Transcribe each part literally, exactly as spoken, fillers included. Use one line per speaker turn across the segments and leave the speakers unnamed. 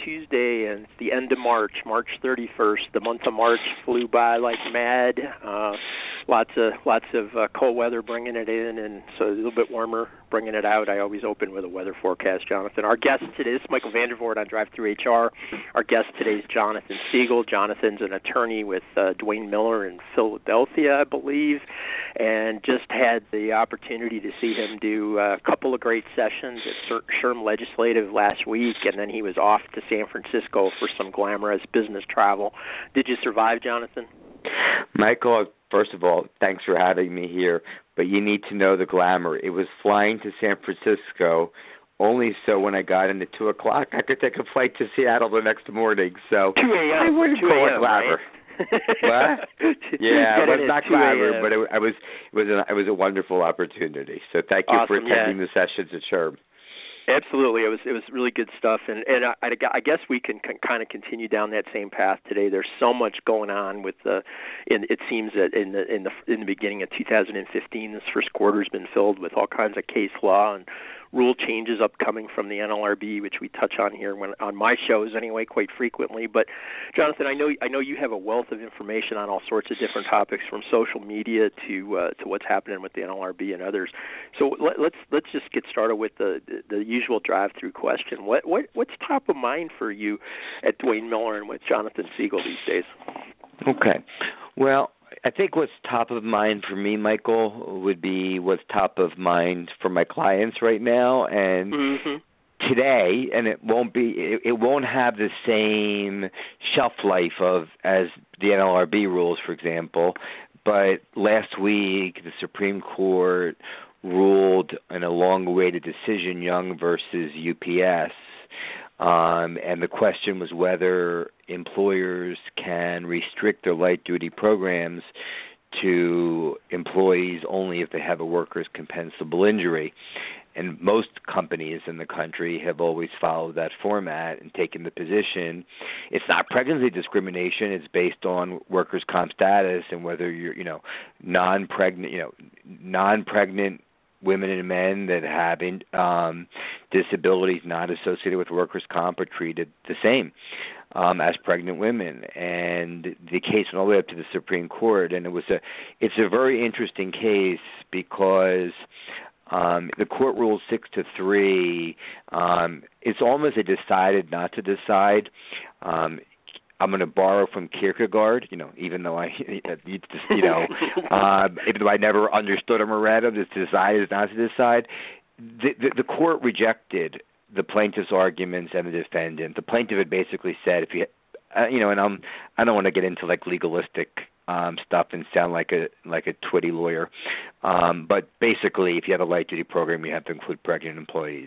Tuesday, and it's the end of March, March thirty-first. The month of March flew by like mad. Uh, lots of lots of uh, cold weather bringing it in, and so a little bit warmer bringing it out. I always open with a weather forecast, Jonathan. Our guest today is Michael Vandervoort on Drive Through H R. Our guest today is Jonathan Siegel. Jonathan's an attorney with uh, Duane Miller in Philadelphia, I believe, and just had the opportunity to see him do a couple of great sessions at Sherm Legislative last week, and then he was off to San Francisco for some glamorous business travel. Did you survive, Jonathan?
Michael, first of all, thanks for having me here, but you need to know the glamour. It was flying to San Francisco only so when I got in at two o'clock, I could take a flight to Seattle the next morning. So
two a.m.
I wouldn't call it glamour.
Right?
What? Yeah, it was not glamour, but it, I was, it, was a, it was a wonderful opportunity. So thank you
awesome,
for attending
yeah.
the sessions at Sherm.
Absolutely, it was it was really good stuff, and and I, I guess we can, can kind of continue down that same path today. There's so much going on with the, in, it seems that in the in the in the beginning of two thousand fifteen, this first quarter's been filled with all kinds of case law and rule changes upcoming from the N L R B, which we touch on here when on my shows anyway quite frequently. But Jonathan, I know I know you have a wealth of information on all sorts of different topics, from social media to uh, to what's happening with the N L R B and others. So let, let's let's just get started with the the usual drive-through question. What what what's top of mind for you at Duane Miller and with Jonathan Siegel these days?
Okay, well, I think what's top of mind for me, Michael, would be what's top of mind for my clients right now. And mm-hmm. today, and it won't be, it, it won't have the same shelf life of as the N L R B rules, for example. But last week, the Supreme Court ruled in a long-awaited decision, Young versus U P S. Um, and the question was whether employers can restrict their light-duty programs to employees only if they have a workers' compensable injury. And most companies in the country have always followed that format and taken the position. It's not pregnancy discrimination. It's based on workers' comp status and whether you're, you know, non-pregnant, you know, non-pregnant women and men that have in, um, disabilities not associated with workers' comp are treated the same um, as pregnant women. And the case went all the way up to the Supreme Court, and it was a it's a very interesting case because um, the court ruled six to three. Um, it's almost a decided not to decide. Um, I'm going to borrow from Kierkegaard, you know, even though I, you know, uh, even though I never understood him or read him, it's decided not to decide. The, the, the court rejected the plaintiff's arguments and the defendant. The plaintiff had basically said, if you, uh, you know, and I'm, I don't want to get into like legalistic um, stuff and sound like a like a twitty lawyer, um, but basically, if you have a light duty program, you have to include pregnant employees.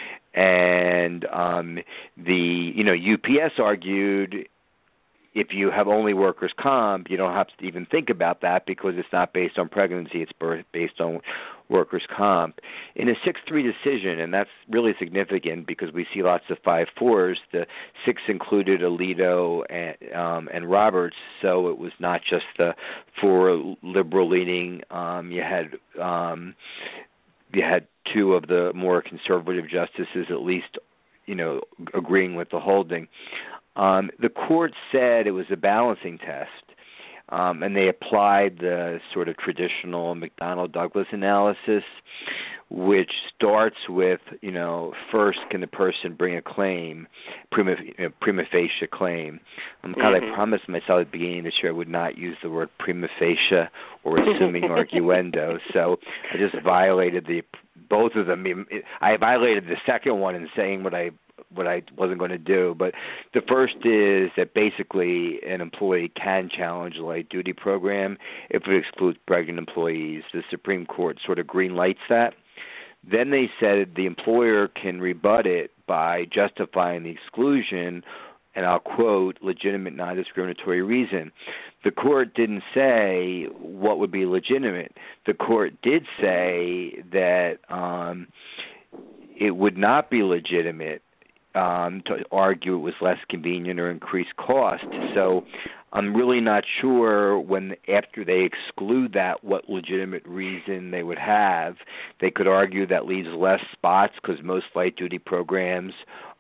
And um, the, you know, U P S argued, if you have only workers' comp, you don't have to even think about that because it's not based on pregnancy, it's based on workers' comp. In a six three decision, and that's really significant because we see lots of five fours, the six included Alito and, um, and Roberts, so it was not just the four liberal-leaning. Um, you had um, you had two of the more conservative justices at least, you know, agreeing with the holding. Um, the court said it was a balancing test, um, and they applied the sort of traditional McDonnell-Douglas analysis, which starts with, you know, first, can the person bring a claim, prima, you know, prima facie claim. Um, God, mm-hmm. I promised myself at the beginning of this year I would not use the word prima facie or assuming arguendo, so I just violated the both of them. I violated the second one in saying what I what I wasn't going to do. But the first is that basically an employee can challenge a light duty program if it excludes pregnant employees. The Supreme Court sort of green lights that. Then they said the employer can rebut it by justifying the exclusion, and I'll quote, legitimate non-discriminatory reason. The court didn't say what would be legitimate. The court did say that um, it would not be legitimate Um, to argue it was less convenient or increased cost. So I'm really not sure when, after they exclude that, what legitimate reason they would have. They could argue that leaves less spots because most light-duty programs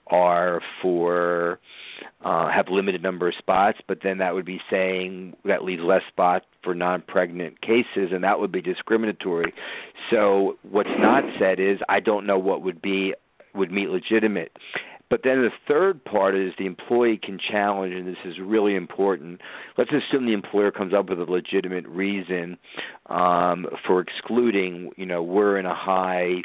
are for uh, have limited number of spots, but then that would be saying that leaves less spots for non-pregnant cases, and that would be discriminatory. So what's not said is I don't know what would be would meet legitimate. But then the third part is the employee can challenge, and this is really important. Let's assume the employer comes up with a legitimate reason um, for excluding. You know, we're in a high,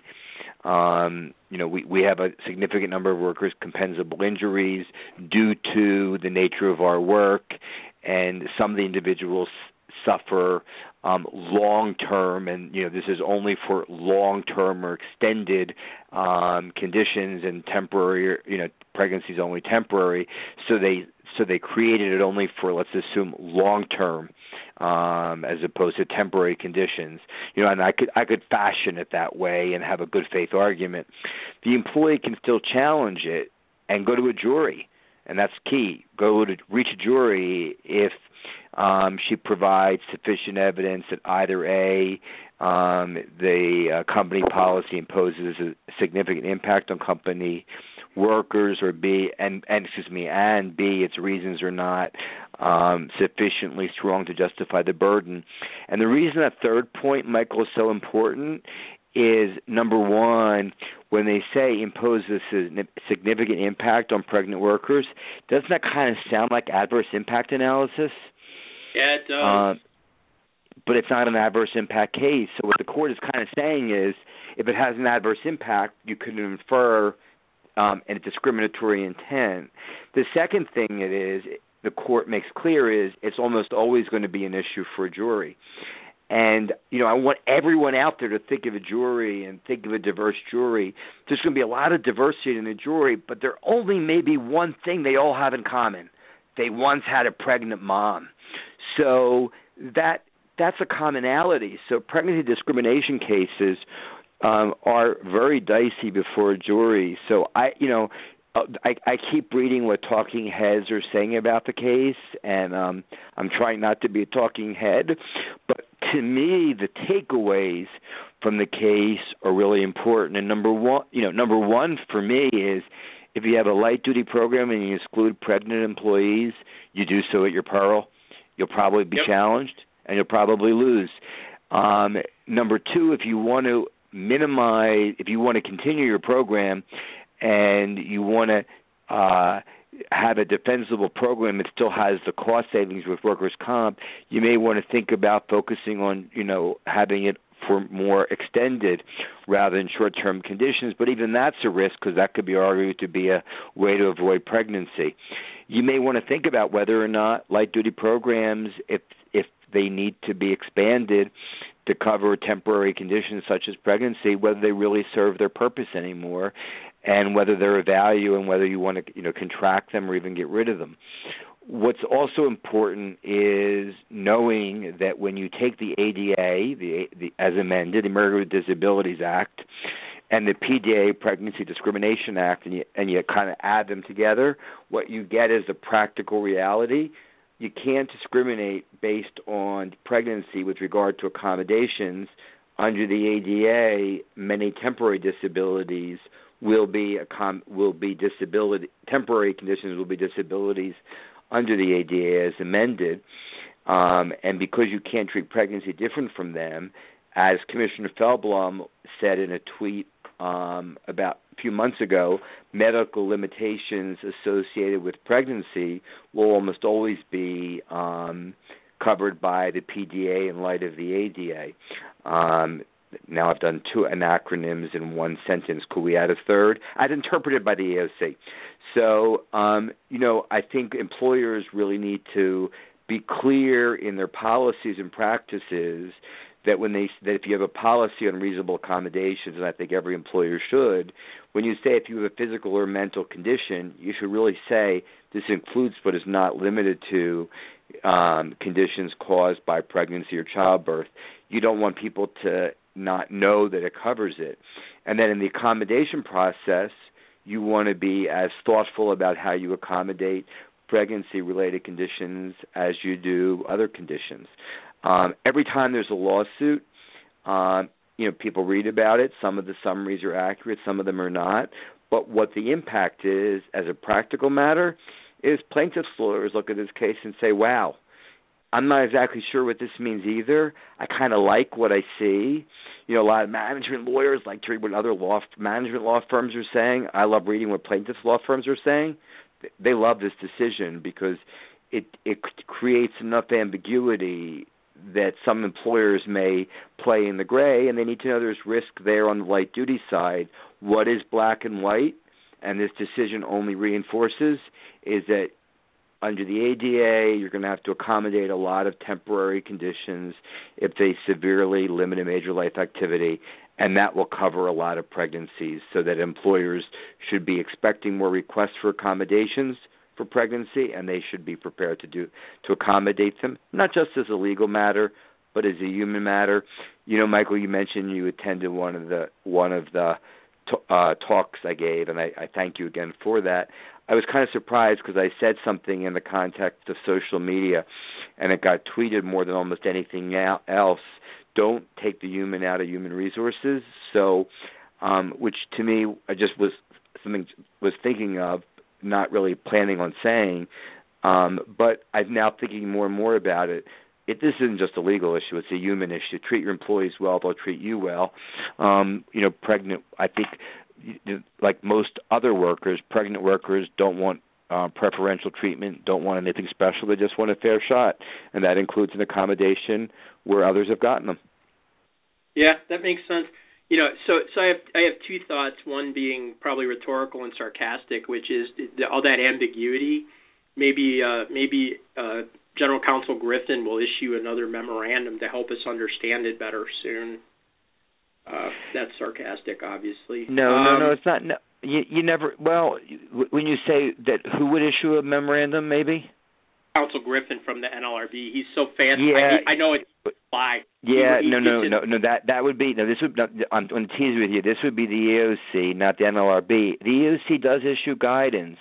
um, you know, we, we have a significant number of workers' compensable injuries due to the nature of our work, and some of the individuals suffer um, long-term, and you know this is only for long-term or extended um, conditions, and temporary, you know, pregnancy is only temporary. So they so they created it only for, let's assume, long-term, um, as opposed to temporary conditions. You know, and I could I could fashion it that way and have a good faith argument. The employee can still challenge it and go to a jury, and that's key. Go to reach a jury if Um, she provides sufficient evidence that either A, um, the uh, company policy imposes a significant impact on company workers, or B, and, and excuse me, and B, its reasons are not um, sufficiently strong to justify the burden. And the reason that third point, Michael, is so important is, number one, when they say imposes a significant impact on pregnant workers, doesn't that kind of sound like adverse impact analysis?
Yeah, it does.
Uh, but it's not an adverse impact case. So what the court is kind of saying is, if it has an adverse impact, you can infer um, a discriminatory intent. The second thing it is, the court makes clear, is it's almost always going to be an issue for a jury. And, you know, I want everyone out there to think of a jury and think of a diverse jury. There's going to be a lot of diversity in a jury, but there only may be one thing they all have in common. They once had a pregnant mom. So that that's a commonality. So pregnancy discrimination cases um, are very dicey before a jury. So I, you know, I, I keep reading what talking heads are saying about the case, and um, I'm trying not to be a talking head. But to me, the takeaways from the case are really important. And number one, you know, number one for me is, if you have a light duty program and you exclude pregnant employees, you do so at your peril. You'll probably be yep. challenged, and you'll probably lose. Um, number two, if you want to minimize, if you want to continue your program and you want to uh, have a defensible program that still has the cost savings with workers' comp, you may want to think about focusing on, you know, having it for more extended rather than short-term conditions. But even that's a risk, because that could be argued to be a way to avoid pregnancy. You may want to think about whether or not light-duty programs, if if they need to be expanded to cover temporary conditions such as pregnancy, whether they really serve their purpose anymore, and whether they're of value, and whether you want to, you know, contract them or even get rid of them. What's also important is knowing that when you take the A D A, the, the as amended, the Americans with Disabilities Act, and the P D A, Pregnancy Discrimination Act, and you, and you kind of add them together, what you get is the practical reality. You can't discriminate based on pregnancy with regard to accommodations. Under the A D A, many temporary disabilities will be accom- will be disability temporary conditions will be disabilities under the A D A as amended, um, and because you can't treat pregnancy different from them, as Commissioner Feldblum said in a tweet um, about a few months ago, medical limitations associated with pregnancy will almost always be um, covered by the P D A in light of the A D A. Um, now I've done two acronyms in one sentence. Could we add a third? As interpreted by the A O C. So, um, you know, I think employers really need to be clear in their policies and practices that when they that if you have a policy on reasonable accommodations, and I think every employer should, when you say if you have a physical or mental condition, you should really say this includes but is not limited to um, conditions caused by pregnancy or childbirth. You don't want people to not know that it covers it. And then in the accommodation process, you want to be as thoughtful about how you accommodate pregnancy-related conditions as you do other conditions. Um, every time there's a lawsuit, um, you know, people read about it. Some of the summaries are accurate, some of them are not. But what the impact is, as a practical matter, is plaintiffs' lawyers look at this case and say, wow, I'm not exactly sure what this means either. I kind of like what I see. You know, a lot of management lawyers like to read what other law management law firms are saying. I love reading what plaintiffs' law firms are saying. They love this decision because it it creates enough ambiguity that some employers may play in the gray, and they need to know there's risk there on the light duty side. What is black and white, and this decision only reinforces, is that under the A D A, you're going to have to accommodate a lot of temporary conditions if they severely limit a major life activity, and that will cover a lot of pregnancies, so that employers should be expecting more requests for accommodations for pregnancy, and they should be prepared to do to accommodate them, not just as a legal matter, but as a human matter. You know, Michael, you mentioned you attended one of the one of the uh, talks I gave, and I, I thank you again for that. I was kind of surprised because I said something in the context of social media, and it got tweeted more than almost anything else. Don't take the human out of human resources. So, um, which to me, I just was something was thinking of, not really planning on saying, um, but I'm now thinking more and more about it. It, this isn't just a legal issue; it's a human issue. Treat your employees well; they'll treat you well. Um, you know, pregnant. I think, like most other workers, pregnant workers don't want uh, preferential treatment, don't want anything special. They just want a fair shot, and that includes an accommodation where others have gotten them.
Yeah, that makes sense. You know, so so I have I have two thoughts. One being probably rhetorical and sarcastic, which is the, all that ambiguity. Maybe uh, maybe uh, General Counsel Griffin will issue another memorandum to help us understand it better soon. Uh, that's sarcastic, obviously.
No,
um,
no, no, it's not. No, you, you never. Well, when you say that, who would issue a memorandum? Maybe
Counsel Griffin from the N L R B. He's so fancy.
Yeah,
I, I know it's lie.
Yeah,
he, he
no, no,
in,
no, no. That that would be no. This would. No, I'm going to tease with you. This would be the E O C, not the N L R B. The E O C does issue guidance,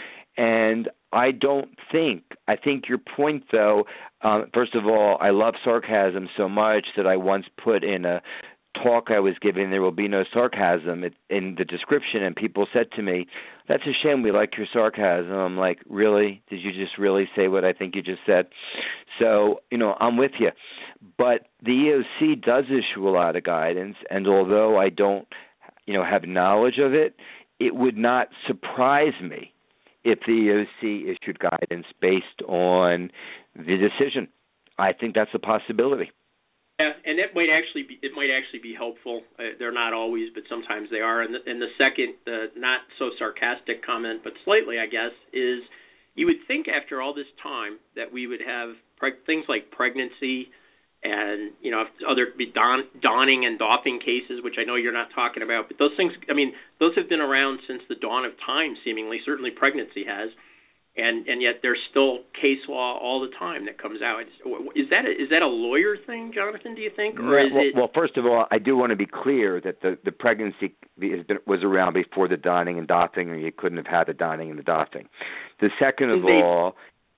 and I don't think. I think your point, though. Um, first of all, I love sarcasm so much that I once put in a talk I was giving, there will be no sarcasm in the description, and people said to me, that's a shame, we like your sarcasm. I'm like, really? Did you just really say what I think you just said? So, you know, I'm with you. But the E O C does issue a lot of guidance, and although I don't, you know, have knowledge of it, it would not surprise me if the E O C issued guidance based on the decision. I think that's a possibility.
Yeah, and it might actually be it might actually be helpful. Uh, they're not always, but sometimes they are. And the, and the second, uh, not so sarcastic comment, but slightly, I guess, is you would think after all this time that we would have preg- things like pregnancy and, you know, other be don- donning and doffing cases, which I know you're not talking about, but those things, I mean, those have been around since the dawn of time, seemingly. Certainly pregnancy has. And and yet there's still case law all the time that comes out. Is that a, is that a lawyer thing, Jonathan, do you think? Or
yeah,
is
well,
it...
well, first of all, I do want to be clear that the, the pregnancy has been, was around before the donning and doffing, or you couldn't have had the donning and the doffing. The second of
they,
all...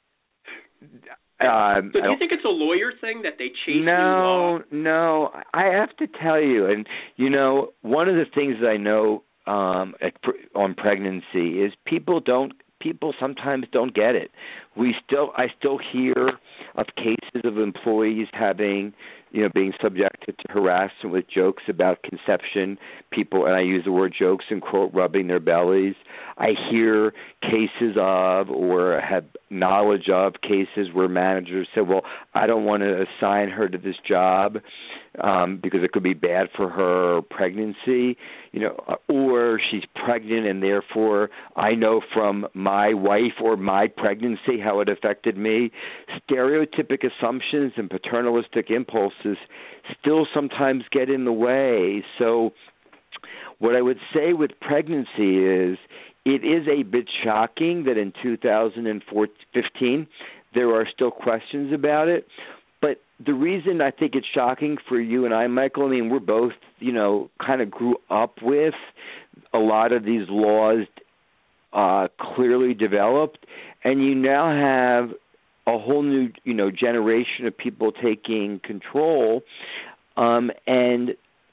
Um, so do you think it's a lawyer thing that they chase
no,
new law?
No, I have to tell you, and, you know, one of the things that I know um, at, on pregnancy is people don't People sometimes don't get it. We still, I still hear of cases of employees having, you know, being subjected to harassment with jokes about conception. People, and I use the word jokes in quote, rubbing their bellies. I hear cases of, or have knowledge of cases where managers say, well, I don't want to assign her to this job um, because it could be bad for her pregnancy, you know, or she's pregnant and therefore I know from my wife or my pregnancy how it affected me. Stereotypic assumptions and paternalistic impulses still sometimes get in the way. So what I would say with pregnancy is it is a bit shocking that in two thousand fifteen there are still questions about it. But the reason I think it's shocking for you and I, Michael, I mean, we're both, you know, kind of grew up with a lot of these laws uh, clearly developed, and you now have a whole new, you know, generation of people taking control, um, and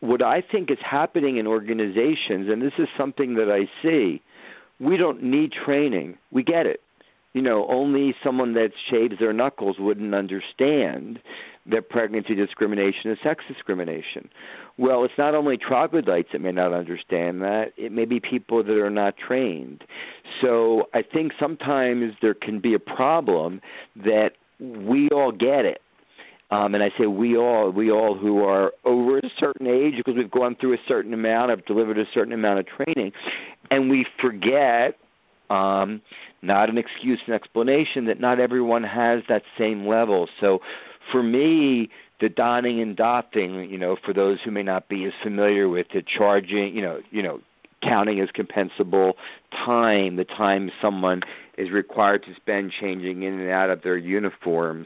what I think is happening in organizations, and this is something that I see, we don't need training. We get it. You know, only someone that shaves their knuckles wouldn't understand that pregnancy discrimination is sex discrimination. Well, it's not only troglodytes that may not understand that. It may be people that are not trained. So I think sometimes there can be a problem that we all get it. Um, and I say we all, we all who are over a certain age because we've gone through a certain amount, have delivered a certain amount of training, and we forget, um, not an excuse, an explanation, that not everyone has that same level. So for me, the donning and doffing, you know, for those who may not be as familiar with it, charging, you know, you know, counting as compensable time, the time someone is required to spend changing in and out of their uniforms,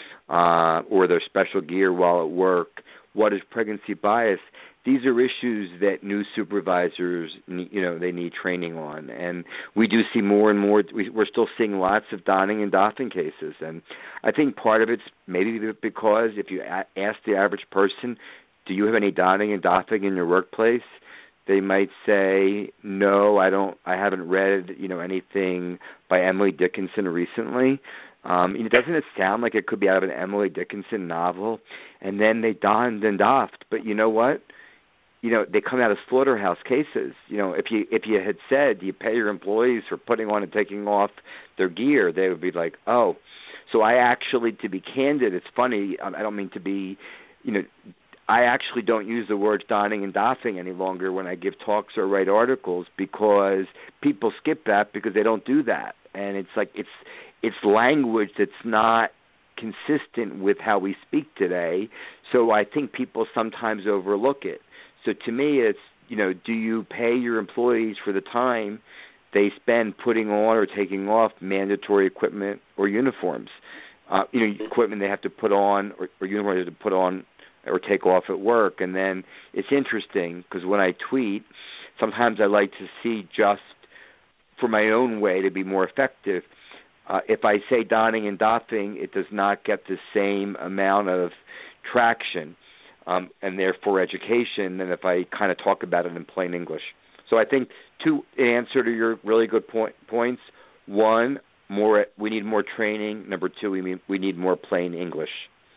Uh, or their special gear while at work. What is pregnancy bias? These are issues that new supervisors, you know, they need training on. And we do see more and more, we, we're still seeing lots of donning and doffing cases. And I think part of it's maybe because if you a- ask the average person, do you have any donning and doffing in your workplace? They might say, no, I don't, I haven't read, you know, anything by Emily Dickinson recently. Um, doesn't it sound like it could be out of an Emily Dickinson novel? And then they donned and doffed. But you know what? You know, they come out of slaughterhouse cases. You know, if you if you had said, do you pay your employees for putting on and taking off their gear, they would be like, oh. So I actually, to be candid, it's funny, I don't mean to be, you know, I actually don't use the words donning and doffing any longer when I give talks or write articles because people skip that because they don't do that. And it's like, it's, It's language that's not consistent with how we speak today, so I think people sometimes overlook it. So to me, it's, you know, do you pay your employees for the time they spend putting on or taking off mandatory equipment or uniforms? Uh, you know, equipment they have to put on or, or uniforms they have to put on or take off at work. And then it's interesting because when I tweet, sometimes I like to see just for my own way to be more effective. Uh, if I say donning and doffing, it does not get the same amount of traction um, and therefore education than if I kind of talk about it in plain English. So I think, two, in answer to your really good point, points, one, more we need more training. Number two, we, mean, we need more plain English.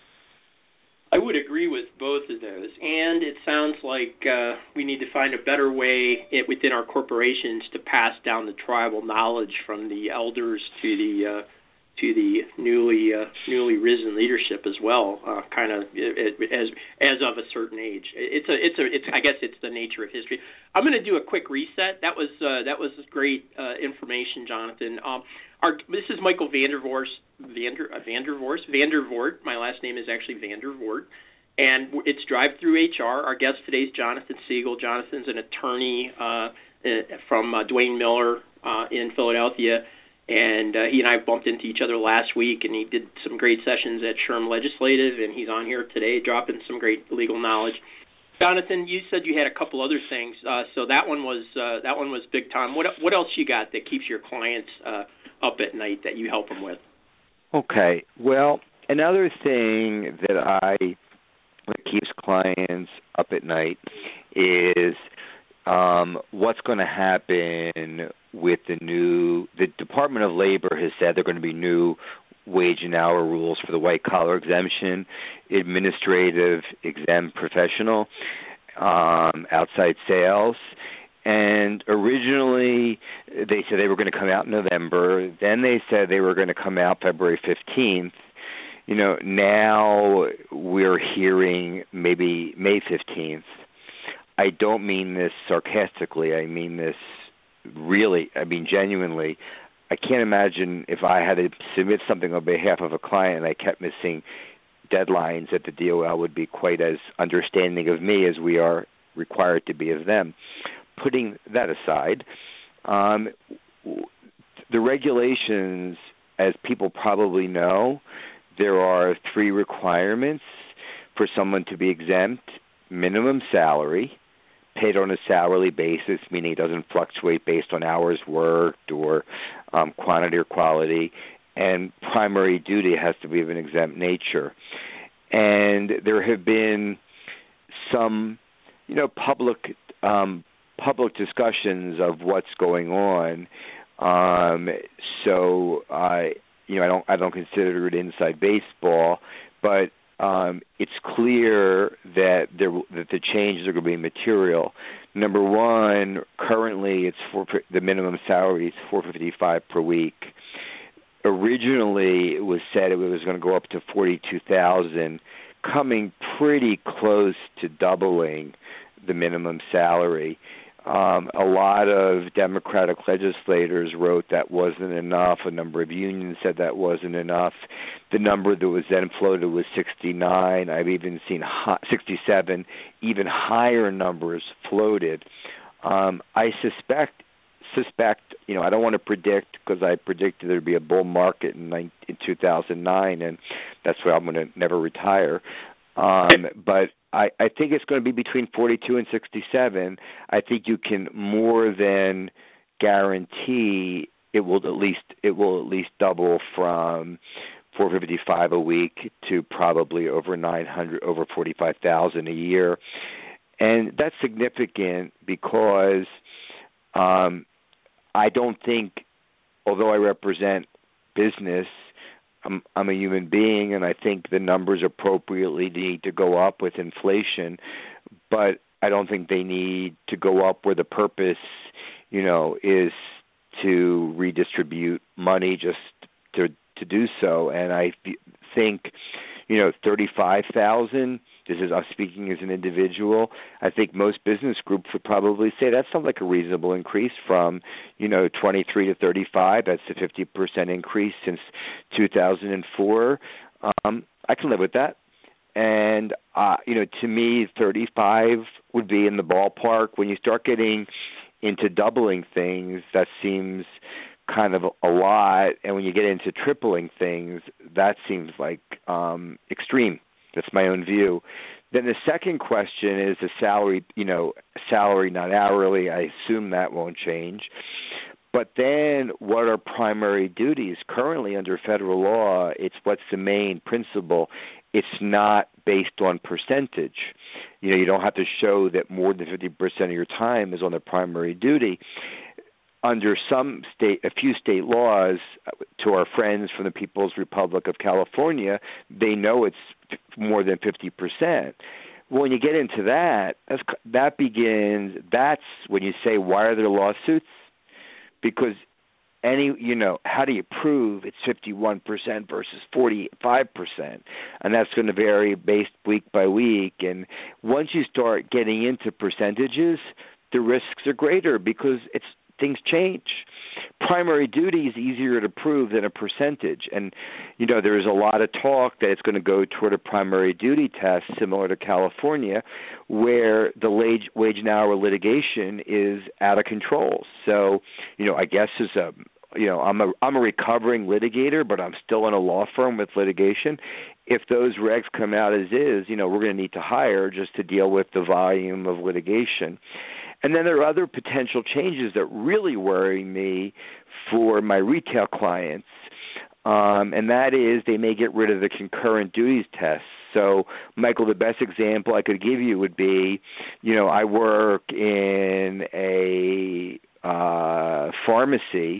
I would agree with both of those, and it sounds like uh, we need to find a better way it, within our corporations to pass down the tribal knowledge from the elders to the uh, to the newly uh, newly risen leadership as well, uh, kind of it, it, as as of a certain age. It's a it's a it's I guess it's the nature of history. I'm going to do a quick reset. That was uh, that was great uh, information, Jonathan. Um, our this is Michael Vandervoort. Vander uh, Vandervoort Vandervoort. My last name is actually Vandervoort, and it's Drive Through H R. Our guest today is Jonathan Siegel. Jonathan's an attorney uh, from uh, Duane Miller uh, in Philadelphia. And uh, he and I bumped into each other last week, and he did some great sessions at Sherm Legislative, and he's on here today dropping some great legal knowledge. Jonathan, you said you had a couple other things, uh, so that one was uh, that one was big time. What what else you got that keeps your clients uh, up at night that you help them with?
Okay, well, another thing that I that keeps clients up at night is um, what's going to happen with the new, the Department of Labor has said there are going to be new wage and hour rules for the white-collar exemption, administrative exempt professional, um, outside sales. And originally they said they were going to come out in November. Then they said they were going to come out February fifteenth. You know, now we're hearing maybe May fifteenth. I don't mean this sarcastically. I mean this really, I mean genuinely. I can't imagine if I had to submit something on behalf of a client and I kept missing deadlines that the D O L would be quite as understanding of me as we are required to be of them. Putting that aside, um, the regulations, as people probably know, there are three requirements for someone to be exempt: minimum salary, paid on a salary basis, meaning it doesn't fluctuate based on hours worked or um, quantity or quality, and primary duty has to be of an exempt nature. And there have been some you know, public um, public discussions of what's going on. Um, so I, you know, I don't I don't consider it inside baseball, but um, it's clear that there that the changes are going to be material. Number one, currently it's for the minimum salary is four fifty-five per week. Originally, it was said it was going to go up to forty-two thousand, coming pretty close to doubling the minimum salary. Um, a lot of Democratic legislators wrote that wasn't enough. A number of unions said that wasn't enough. The number that was then floated was sixty-nine. I've even seen sixty-seven, even higher numbers floated. Um, I suspect, suspect, you know, I don't want to predict because I predicted there'd be a bull market in, in two thousand nine, and that's why I'm going to never retire. Um, but I, I think it's going to be between forty-two and sixty-seven. I think you can more than guarantee it will at least it will at least double from four fifty-five a week to probably over nine hundred, over forty-five thousand a year, and that's significant because um, I don't think, although I represent business, I'm, I'm a human being, and I think the numbers appropriately need to go up with inflation, but I don't think they need to go up where the purpose, you know, is to redistribute money just to to do so. And I think, you know, thirty-five thousand. This is I'm speaking as an individual. I think most business groups would probably say that sounds like a reasonable increase from, you know, twenty-three to thirty-five. That's a fifty percent increase since two thousand four. Um, I can live with that. And, uh, you know, to me, thirty-five would be in the ballpark. When you start getting into doubling things, that seems kind of a lot. And when you get into tripling things, that seems like um, extreme. That's my own view. Then the second question is the salary, you know, salary, not hourly. I assume that won't change. But then what are primary duties? Currently under federal law, it's what's the main principle. It's not based on percentage. You know, you don't have to show that more than fifty percent of your time is on the primary duty. Under some state, a few state laws, to our friends from the People's Republic of California, they know it's more than fifty percent. When you get into that, that's, that begins, that's when you say, why are there lawsuits? Because any, you know, how do you prove it's fifty-one percent versus forty-five percent? And that's going to vary based week by week. And once you start getting into percentages, the risks are greater because it's things change. Primary duty is easier to prove than a percentage. And, you know, there's a lot of talk that it's going to go toward a primary duty test similar to California, where the wage, wage and hour litigation is out of control. So, you know, I guess as a, you know, I'm a, I'm a recovering litigator, but I'm still in a law firm with litigation. If those regs come out as is, you know, we're going to need to hire just to deal with the volume of litigation. And then there are other potential changes that really worry me for my retail clients, um, and that is they may get rid of the concurrent duties test. So, Michael, the best example I could give you would be, you know, I work in a uh, pharmacy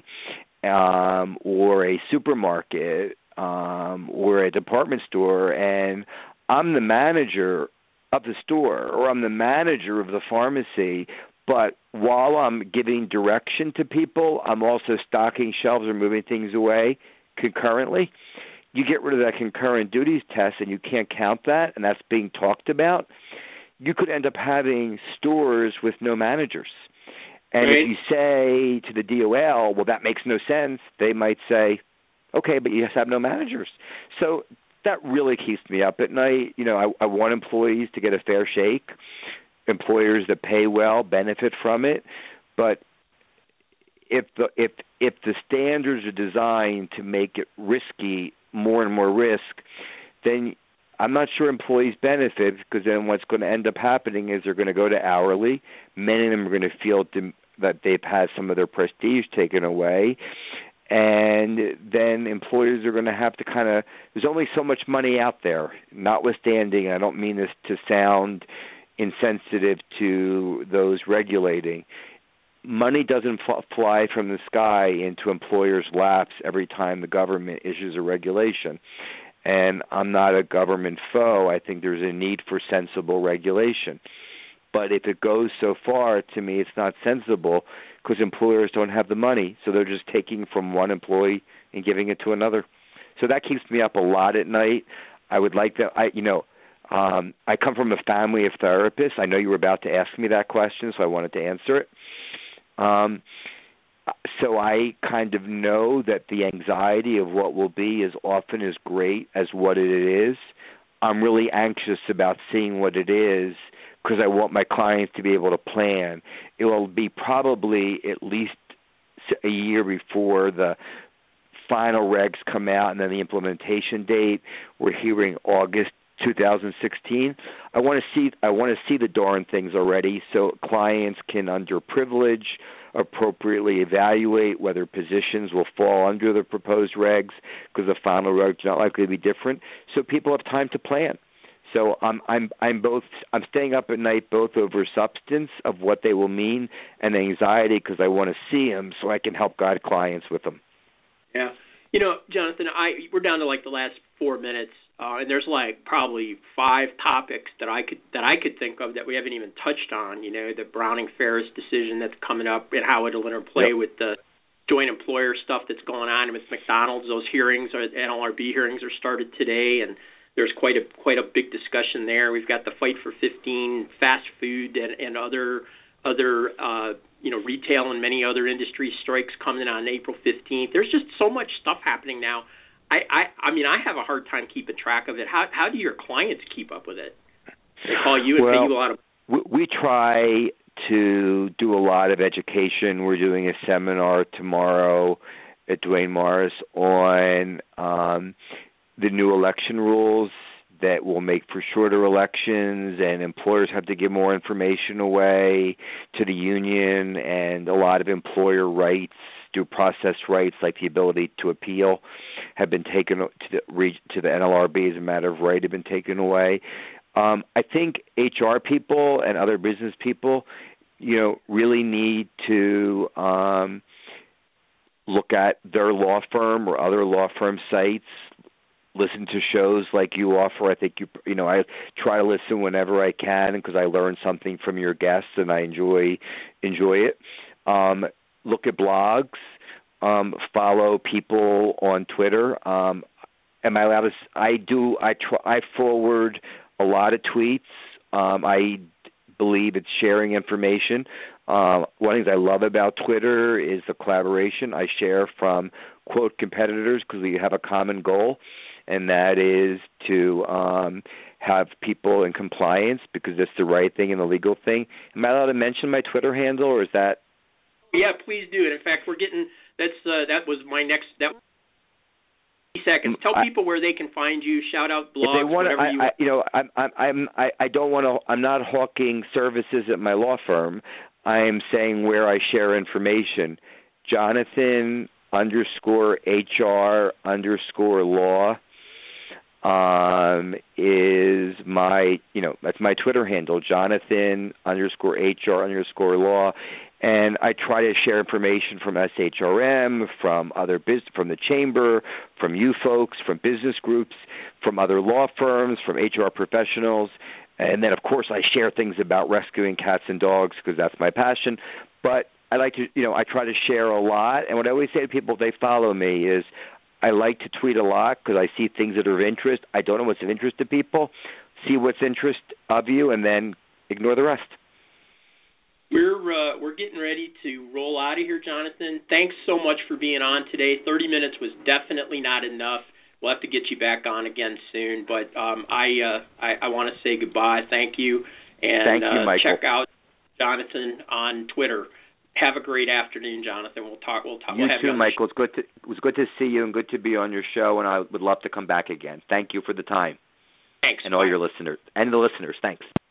um, or a supermarket um, or a department store, and I'm the manager of the store or I'm the manager of the pharmacy. But while I'm giving direction to people, I'm also stocking shelves or moving things away concurrently. You get rid of that concurrent duties test and you can't count that, and that's being talked about, you could end up having stores with no managers. And right. If you say to the D O L, well, that makes no sense, they might say, okay, but you have no managers. So that really keeps me up at night. You know, I, I want employees to get a fair shake. Employers that pay well benefit from it, but if the if if the standards are designed to make it risky, more and more risk, then I'm not sure employees benefit, because then what's going to end up happening is they're going to go to hourly. Many of them are going to feel that they've had some of their prestige taken away, and then employers are going to have to kind of, there's only so much money out there, notwithstanding, I don't mean this to sound insensitive to those regulating. Money doesn't f- fly from the sky into employers' laps every time the government issues a regulation. And I'm not a government foe. I think there's a need for sensible regulation. But if it goes so far, to me, it's not sensible because employers don't have the money, so they're just taking from one employee and giving it to another. So that keeps me up a lot at night. I would like to, I, you know, um, I come from a family of therapists. I know you were about to ask me that question, so I wanted to answer it. Um, so I kind of know that the anxiety of what will be is often as great as what it is. I'm really anxious about seeing what it is because I want my clients to be able to plan. It will be probably at least a year before the final regs come out and then the implementation date. We're hearing August two thousand sixteen. I want to see I want to see the darn things already so clients can underprivilege, appropriately evaluate whether positions will fall under the proposed regs because the final regs are not likely to be different. So people have time to plan. So I'm I'm I'm both I'm staying up at night both over substance of what they will mean and anxiety because I want to see them so I can help guide clients with them.
Yeah, you know, Jonathan, I we're down to like the last four minutes, uh, and there's like probably five topics that I could that I could think of that we haven't even touched on. You know, the Browning-Ferris decision that's coming up and how it'll interplay yep. with the joint employer stuff that's going on with McDonald's. Those hearings, or N L R B hearings, are started today, and there's quite a quite a big discussion there. We've got the Fight for fifteen, fast food, and, and other other uh, you know retail and many other industry strikes coming on April fifteenth. There's just so much stuff happening now. I, I I mean I have a hard time keeping track of it. How how do your clients keep up with it? They call you and
well,
pay you a lot of.
We, we try to do a lot of education. We're doing a seminar tomorrow at Duane Morris on um, the new election rules that will make for shorter elections, and employers have to give more information away to the union, and a lot of employer rights, due process rights like the ability to appeal have been taken to the, to the N L R B as a matter of right have been taken away. Um, I think H R people and other business people, you know, really need to um, look at their law firm or other law firm sites, listen to shows like you offer. I think you, you know, I try to listen whenever I can because I learn something from your guests and I enjoy enjoy it. Um, look at blogs, um, follow people on Twitter. Um, am I allowed to? I do. I try. I forward a lot of tweets. Um, I believe it's sharing information. Um, one of the things I love about Twitter is the collaboration. I share from, quote, competitors because we have a common goal, and that is to um, have people in compliance because it's the right thing and the legal thing. Am I allowed to mention my Twitter handle, or is that?
Yeah, please do. And in fact, we're getting that's uh, that was my next that. Seconds. Tell people I, where they can find you. Shout out blogs.
If they want,
whatever
I,
you
I, you know, I'm, I'm, I'm, I, I don't want to. I'm not hawking services at my law firm. I am saying where I share information. Jonathan underscore H R underscore law um, is my, you know, that's my Twitter handle. Jonathan underscore H R underscore law. And I try to share information from S H R M, from other biz, from the chamber, from you folks, from business groups, from other law firms, from H R professionals. And then, of course, I share things about rescuing cats and dogs because that's my passion. But I like to, you know, I try to share a lot. And what I always say to people if they follow me is I like to tweet a lot because I see things that are of interest. I don't know what's of interest to people. See what's interest of you and then ignore the rest.
We're uh, we're getting ready to roll out of here, Jonathan. Thanks so much for being on today. thirty minutes was definitely not enough. We'll have to get you back on again soon. But um, I, uh, I I want to say goodbye. Thank you. And
Thank you,
uh,
Michael.
check out Jonathan on Twitter. Have a great afternoon, Jonathan. We'll talk. We'll talk.
You
we'll have
too,
you
Michael. It's good to it was good to see you and good to be on your show. And I would love to come back again. Thank you for the time.
Thanks.
And all your listeners and the listeners. Thanks.